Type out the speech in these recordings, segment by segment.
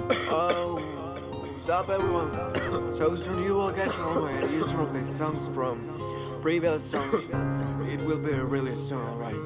Oh, what's up, everyone? So soon you will get your ideas from the songs from previous songs. It will be really soon, alright?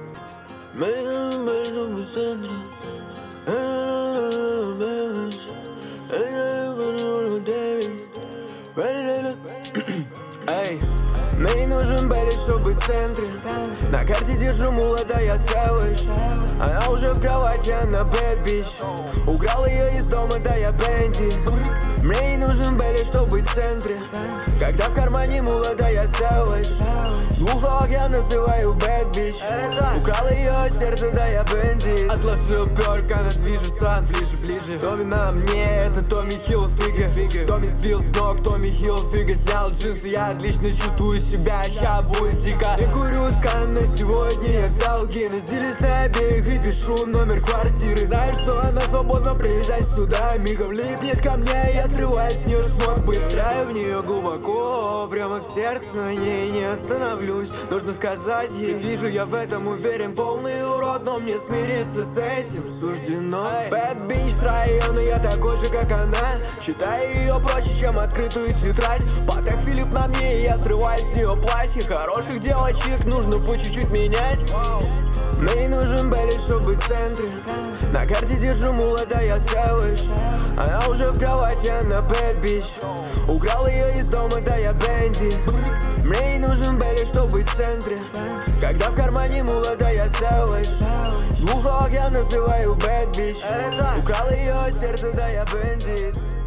Эй, мне нужен Белли, чтобы в центре. На карте держу молодая savage. Она уже в кровати, она bad bitch. Украл ее из дома, да я бенди. Мне нужен Белли, чтобы в центре. Когда в кармане молодая savage. В двух словах я называю bad bitch. Украл ее сердце, да я бенди. Отложил перк, она движется ближе. Томми на мне, это Томми Хилфига. Томми сбил с ног, Томми Хилфига. Снял джинсы, я отлично чувствую себя. Ща будет дико. Не курю скан на сегодня, я взял Гиннес. Делюсь на обеих и пишу номер квартиры. Знаю, что она свободно, приезжай сюда. Мигом липнет ко мне, я срываю с нее шмот. Быстро в нее глубоко, прямо в сердце, на ней не остановлюсь. Нужно сказать ей, вижу, я в этом уверен. Полный урод, но мне смириться с этим суждено. Bad bitch с района, я такой же, как она. Считаю ее проще, чем открытую тетрадь. Патек Филипп на мне, и я срываю с нее платье. Хороших девочек нужно по чуть-чуть менять. Мне нужен Белли, чтобы в центре. На карте держу молодая savage. Она уже в кровати, она bad bitch. Украл ее из дома, да я бенди. Мне нужен Белли, чтобы в центре. Когда в кармане молодая savage. В двух словах я называю bad bitch. Украл ее сердце, да я бенди.